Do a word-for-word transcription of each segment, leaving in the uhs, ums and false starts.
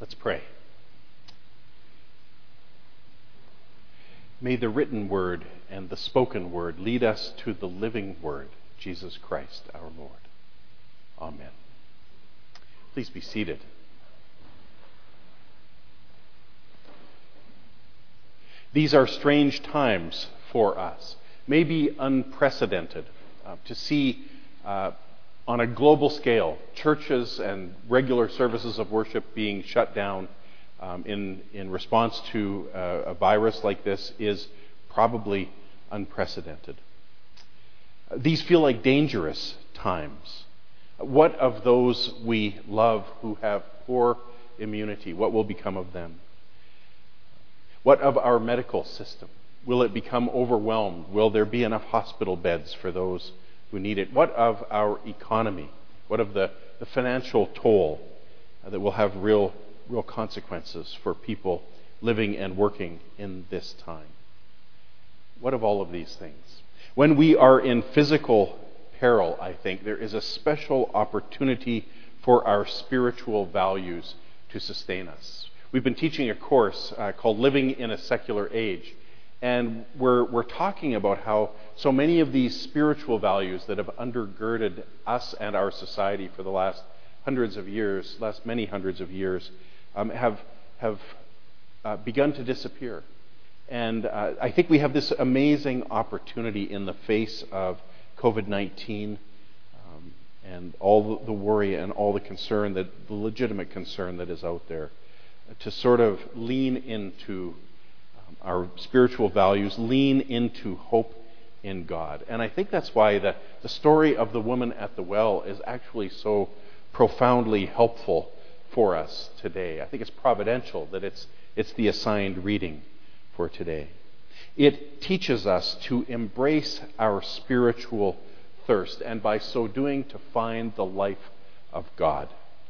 Let's pray. May the written word and the spoken word lead us to the living word, Jesus Christ our Lord. Amen. Please be seated. These are strange times for us, maybe unprecedented, uh, to see uh, on a global scale churches and regular services of worship being shut down um, in, in response to uh, a virus like this is probably unprecedented. These feel like dangerous times. What of those we love who have poor immunity? What will become of them? What of our medical system? Will it become overwhelmed? Will there be enough hospital beds for those who need it? What of our economy? What of the, the financial toll uh, that will have real, real consequences for people living and working in this time? What of all of these things? When we are in physical peril, I think, there is a special opportunity for our spiritual values to sustain us. We've been teaching a course uh, called Living in a Secular Age, and we're, we're talking about how so many of these spiritual values that have undergirded us and our society for the last hundreds of years, last many hundreds of years, um, have, have uh, begun to disappear. And uh, I think we have this amazing opportunity in the face of covid nineteen um, and all the worry and all the concern, that the legitimate concern that is out there, to sort of lean into um, our spiritual values, lean into hope in God. And I think that's why the, the story of the woman at the well is actually so profoundly helpful for us today. I think it's providential that it's it's the assigned reading for today. It teaches us to embrace our spiritual thirst, and by so doing to find the life of God.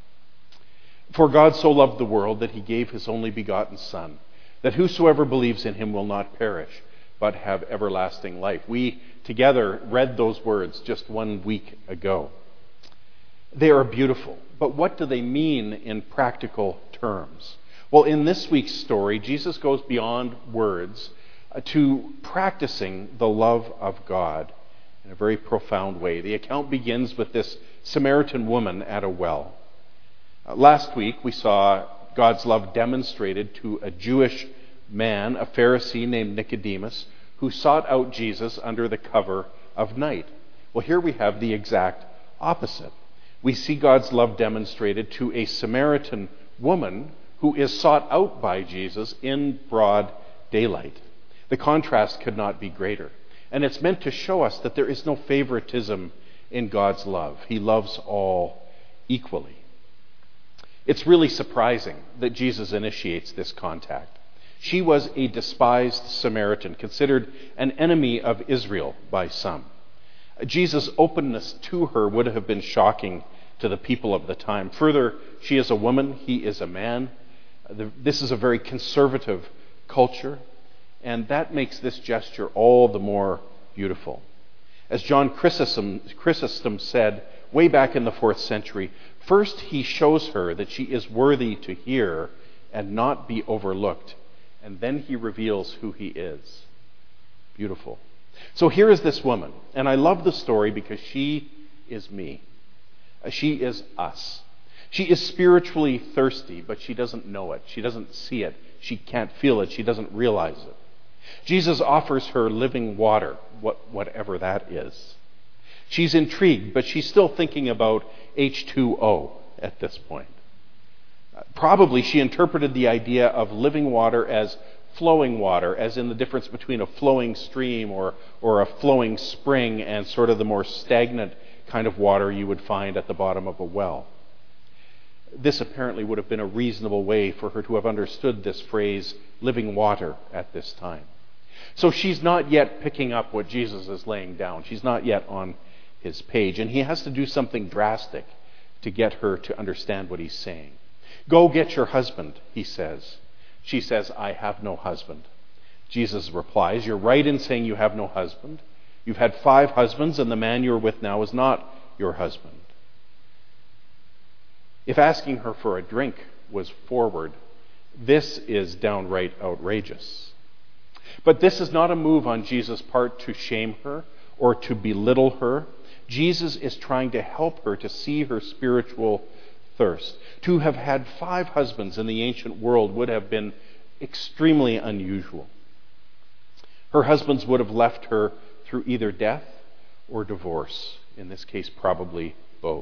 For God so loved the world that he gave his only begotten Son, that whosoever believes in him will not perish, but have everlasting life. We together read those words just one week ago. They are beautiful, but what do they mean in practical terms? Well, in this week's story, Jesus goes beyond words to practicing the love of God in a very profound way. The account begins with this Samaritan woman at a well. Uh, last week, we saw God's love demonstrated to a Jewish man, a Pharisee named Nicodemus, who sought out Jesus under the cover of night. Well, here we have the exact opposite. We see God's love demonstrated to a Samaritan woman who is sought out by Jesus in broad daylight. The contrast could not be greater. And it's meant to show us that there is no favoritism in God's love. He loves all equally. It's really surprising that Jesus initiates this contact. She was a despised Samaritan, considered an enemy of Israel by some. Jesus' openness to her would have been shocking to the people of the time. Further, she is a woman, he is a man. This is a very conservative culture, and that makes this gesture all the more beautiful. As John Chrysostom, Chrysostom said way back in the fourth century, first he shows her that she is worthy to hear and not be overlooked, and then he reveals who he is. Beautiful. So here is this woman, and I love the story because she is me. She is us. She is spiritually thirsty, but she doesn't know it. She doesn't see it. She can't feel it. She doesn't realize it. Jesus offers her living water, what, whatever that is. She's intrigued, but she's still thinking about H two O at this point. Uh, probably she interpreted the idea of living water as flowing water, as in the difference between a flowing stream or, or a flowing spring and sort of the more stagnant kind of water you would find at the bottom of a well. This apparently would have been a reasonable way for her to have understood this phrase, living water, at this time. So she's not yet picking up what Jesus is laying down. She's not yet on his page. And he has to do something drastic to get her to understand what he's saying. Go get your husband, he says. She says, I have no husband. Jesus replies, you're right in saying you have no husband. You've had five husbands, and the man you're with now is not your husband. If asking her for a drink was forward. This is downright outrageous. But this is not a move on Jesus' part to shame her or to belittle her. Jesus is trying to help her to see her spiritual thirst. To have had five husbands in the ancient world would have been extremely unusual. Her husbands would have left her through either death or divorce. In this case, probably both.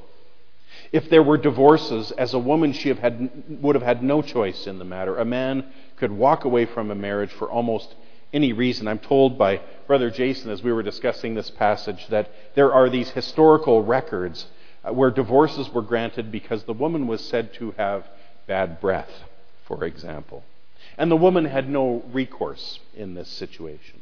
If there were divorces, as a woman, she have had, would have had no choice in the matter. A man could walk away from a marriage for almost any reason. I'm told by Brother Jason, as we were discussing this passage, that there are these historical records uh, where divorces were granted because the woman was said to have bad breath, for example. And the woman had no recourse in this situation.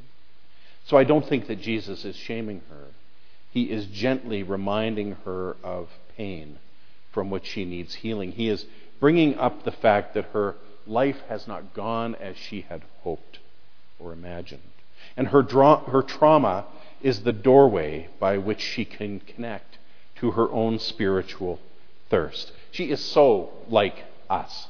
So I don't think that Jesus is shaming her. He is gently reminding her of pain from which she needs healing. He is bringing up the fact that her life has not gone as she had hoped or imagined. And her, dra- her trauma is the doorway by which she can connect to her own spiritual thirst. She is so like us.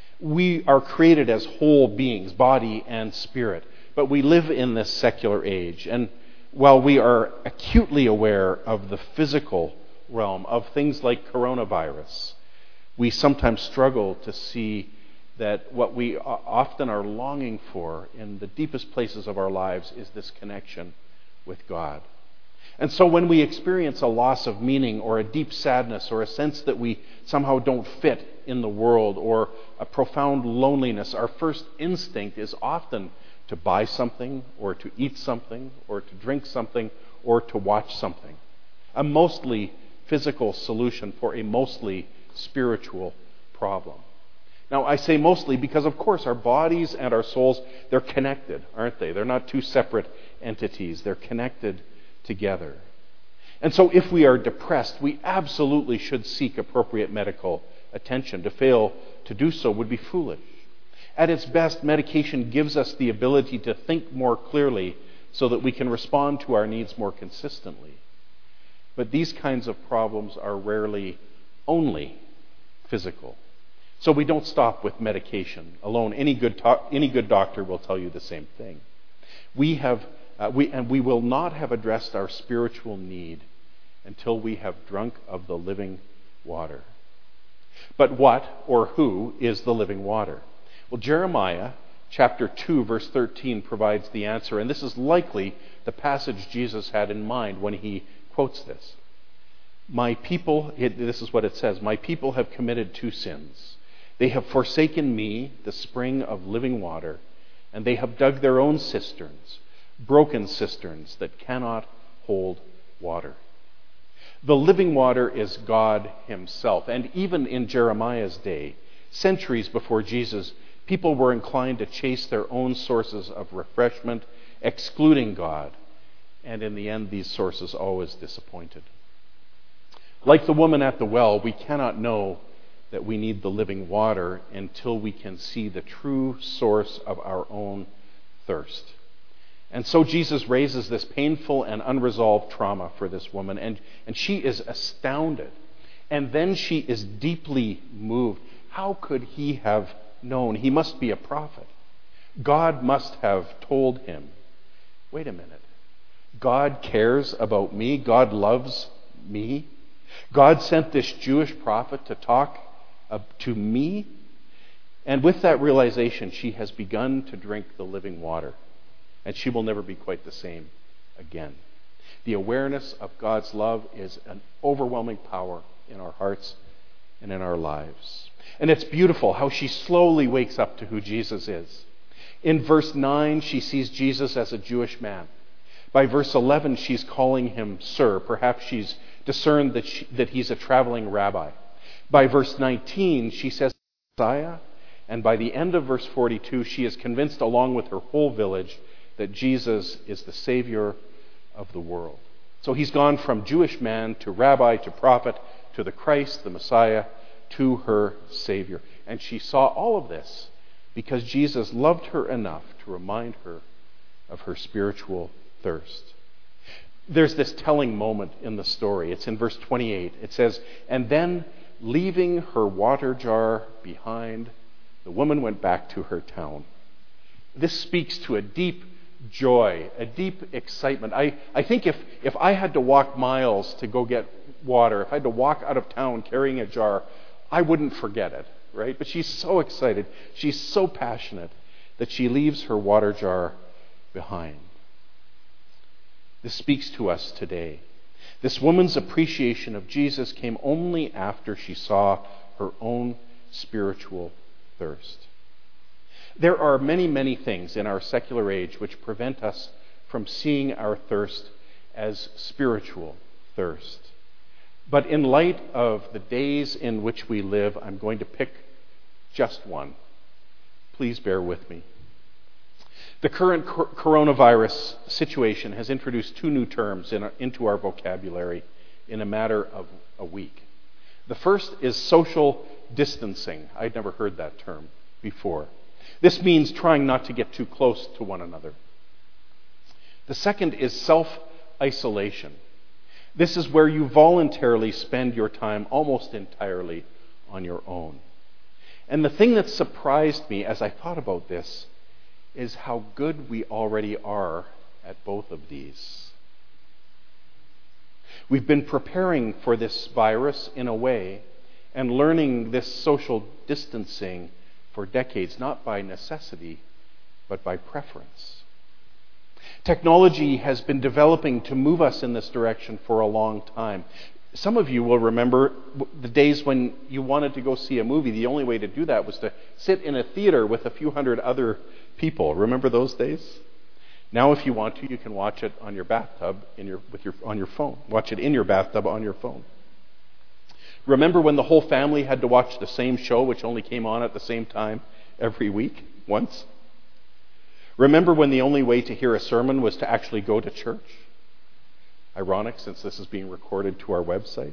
We are created as whole beings, body and spirit, but we live in this secular age. And while we are acutely aware of the physical realm, of things like coronavirus, we sometimes struggle to see that what we often are longing for in the deepest places of our lives is this connection with God. And so when we experience a loss of meaning or a deep sadness or a sense that we somehow don't fit in the world or a profound loneliness, our first instinct is often to buy something or to eat something or to drink something or to watch something. A mostly physical solution for a mostly spiritual problem. Now, I say mostly because, of course, our bodies and our souls, they're connected, aren't they? They're not two separate entities. They're connected together. And so if we are depressed, we absolutely should seek appropriate medical attention. To fail to do so would be foolish. At its best, medication gives us the ability to think more clearly so that we can respond to our needs more consistently. But these kinds of problems are rarely only physical. So we don't stop with medication alone. Any good to- any good doctor will tell you the same thing. We have, uh, we and we will not have addressed our spiritual need until we have drunk of the living water. But what or who is the living water? Well, Jeremiah chapter two, verse thirteen provides the answer, and this is likely the passage Jesus had in mind when he quotes this. My people, it, this is what it says, my people have committed two sins. They have forsaken me, the spring of living water, and they have dug their own cisterns, broken cisterns that cannot hold water. The living water is God himself. And even in Jeremiah's day, centuries before Jesus, people were inclined to chase their own sources of refreshment, excluding God. And in the end, these sources always disappointed. Like the woman at the well, we cannot know that we need the living water until we can see the true source of our own thirst. And so Jesus raises this painful and unresolved trauma for this woman, and, and she is astounded. And then she is deeply moved. How could he have known? He must be a prophet. God must have told him. Wait a minute. God cares about me. God loves me. God sent this Jewish prophet to talk uh, to me. And with that realization, she has begun to drink the living water. And she will never be quite the same again. The awareness of God's love is an overwhelming power in our hearts and in our lives. And it's beautiful how she slowly wakes up to who Jesus is. In verse nine, she sees Jesus as a Jewish man. By verse eleven, she's calling him Sir. Perhaps she's discerned that, she, that he's a traveling rabbi. By verse nineteen, she says Messiah. And by the end of verse forty-two, she is convinced along with her whole village that Jesus is the Savior of the world. So he's gone from Jewish man to rabbi to prophet to the Christ, the Messiah, to her Savior. And she saw all of this because Jesus loved her enough to remind her of her spiritual thirst. There's this telling moment in the story. It's in verse twenty-eight. It says, and then leaving her water jar behind, the woman went back to her town. This speaks to a deep joy, a deep excitement. I, I think if, if I had to walk miles to go get water, if I had to walk out of town carrying a jar, I wouldn't forget it, right? But she's so excited, she's so passionate that she leaves her water jar behind. This speaks to us today. This woman's appreciation of Jesus came only after she saw her own spiritual thirst. There are many, many things in our secular age which prevent us from seeing our thirst as spiritual thirst. But in light of the days in which we live, I'm going to pick just one. Please bear with me. The current cor- coronavirus situation has introduced two new terms in our, into our vocabulary in a matter of a week. The first is social distancing. I'd never heard that term before. This means trying not to get too close to one another. The second is self-isolation. This is where you voluntarily spend your time almost entirely on your own. And the thing that surprised me as I thought about this is how good we already are at both of these. We've been preparing for this virus in a way and learning this social distancing for decades, not by necessity, but by preference. Technology has been developing to move us in this direction for a long time. Some of you will remember the days when you wanted to go see a movie. The only way to do that was to sit in a theater with a few hundred other people. Remember those days? Now, if you want to, you can watch it on your bathtub in your, with your, on your phone. Watch it in your bathtub on your phone. Remember when the whole family had to watch the same show, which only came on at the same time every week, once? Remember when the only way to hear a sermon was to actually go to church? Ironic, since this is being recorded to our website.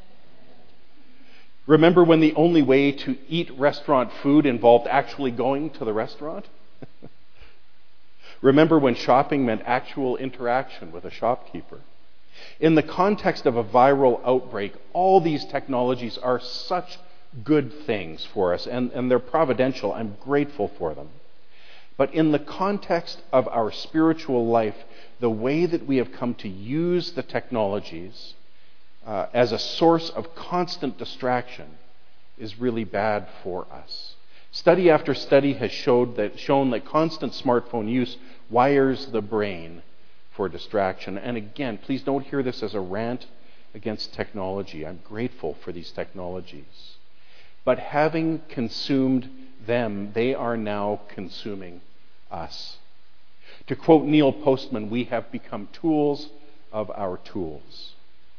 Remember when the only way to eat restaurant food involved actually going to the restaurant? Remember when shopping meant actual interaction with a shopkeeper? In the context of a viral outbreak, all these technologies are such good things for us, and, and they're providential. I'm grateful for them. But in the context of our spiritual life, the way that we have come to use the technologies uh, as a source of constant distraction is really bad for us. Study after study has showed that, shown that constant smartphone use wires the brain for distraction. And again, please don't hear this as a rant against technology. I'm grateful for these technologies. But having consumed them, they are now consuming us. To quote Neil Postman, we have become tools of our tools.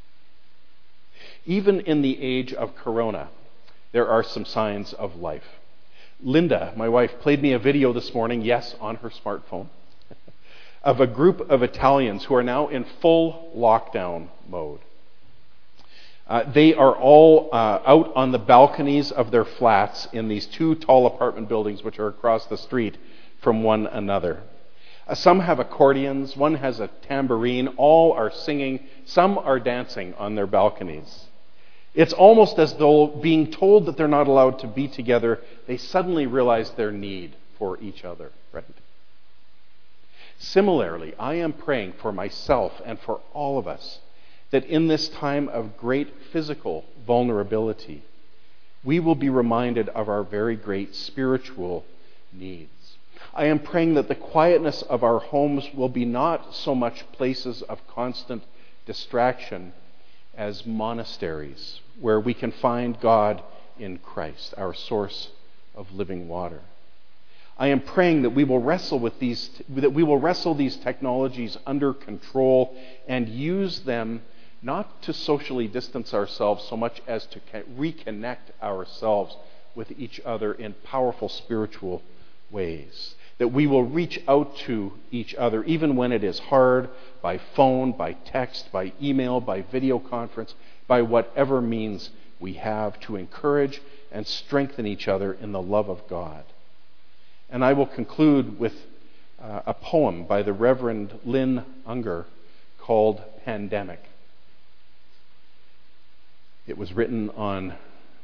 Even in the age of corona, there are some signs of life. Linda, my wife, played me a video this morning, yes, on her smartphone, of a group of Italians who are now in full lockdown mode. Uh, they are all uh, out on the balconies of their flats in these two tall apartment buildings which are across the street from one another. Uh, some have accordions, one has a tambourine, all are singing, some are dancing on their balconies. It's almost as though being told that they're not allowed to be together, they suddenly realize their need for each other, right? Similarly, I am praying for myself and for all of us that in this time of great physical vulnerability, we will be reminded of our very great spiritual needs. I am praying that the quietness of our homes will be not so much places of constant distraction as monasteries where we can find God in Christ, our source of living water. I am praying that we will wrestle with these, that we will wrestle these technologies under control and use them not to socially distance ourselves so much as to reconnect ourselves with each other in powerful spiritual ways. That we will reach out to each other even when it is hard, by phone, by text, by email, by video conference, by whatever means we have to encourage and strengthen each other in the love of God. And I will conclude with uh, a poem by the Reverend Lynn Unger called Pandemic. It was written on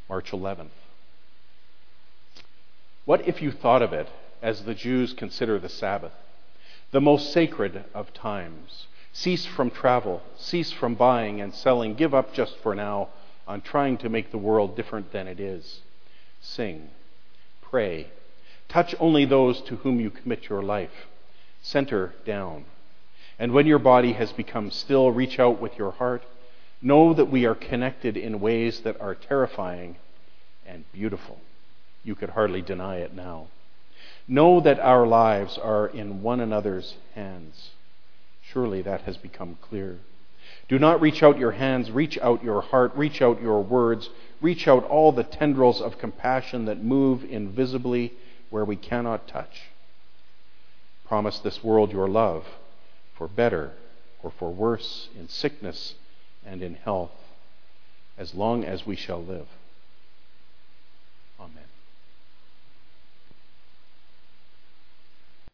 March eleventh. What if you thought of it as the Jews consider the Sabbath, the most sacred of times? Cease from travel, cease from buying and selling, give up just for now on trying to make the world different than it is. Sing, pray, touch only those to whom you commit your life. Center down. And when your body has become still, reach out with your heart. Know that we are connected in ways that are terrifying and beautiful. You could hardly deny it now. Know that our lives are in one another's hands. Surely that has become clear. Do not reach out your hands, reach out your heart, reach out your words, reach out all the tendrils of compassion that move invisibly where we cannot touch. Promise this world your love, for better or for worse, in sickness and in health, as long as we shall live. Amen.